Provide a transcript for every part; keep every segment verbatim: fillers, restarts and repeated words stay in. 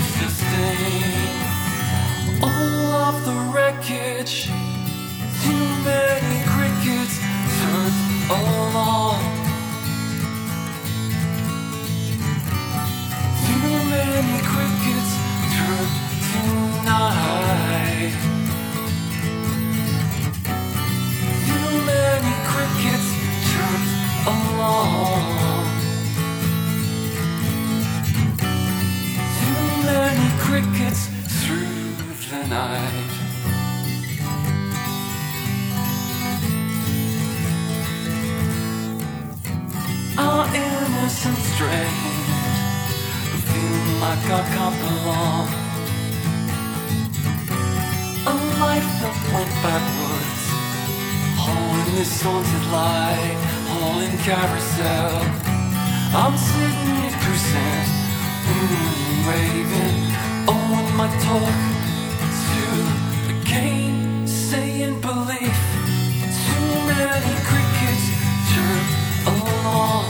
sustain all of the wreckage. Too many crickets turned along. Too many crickets turned tonight. Too many crickets turned along. Too many crickets through the night. Our innocent strain, feeling like I can't belong. A life that went backwards, all in this haunted light, all in carousel. I'm sitting in percent, mm, raving. Oh, and my talk to the cane, saying belief. Too many crickets turn along.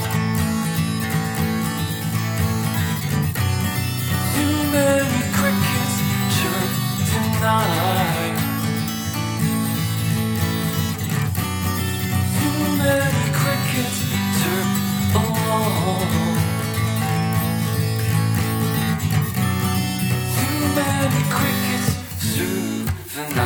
Too many crickets turn tonight. Too many crickets turn along. Too many crickets through the night.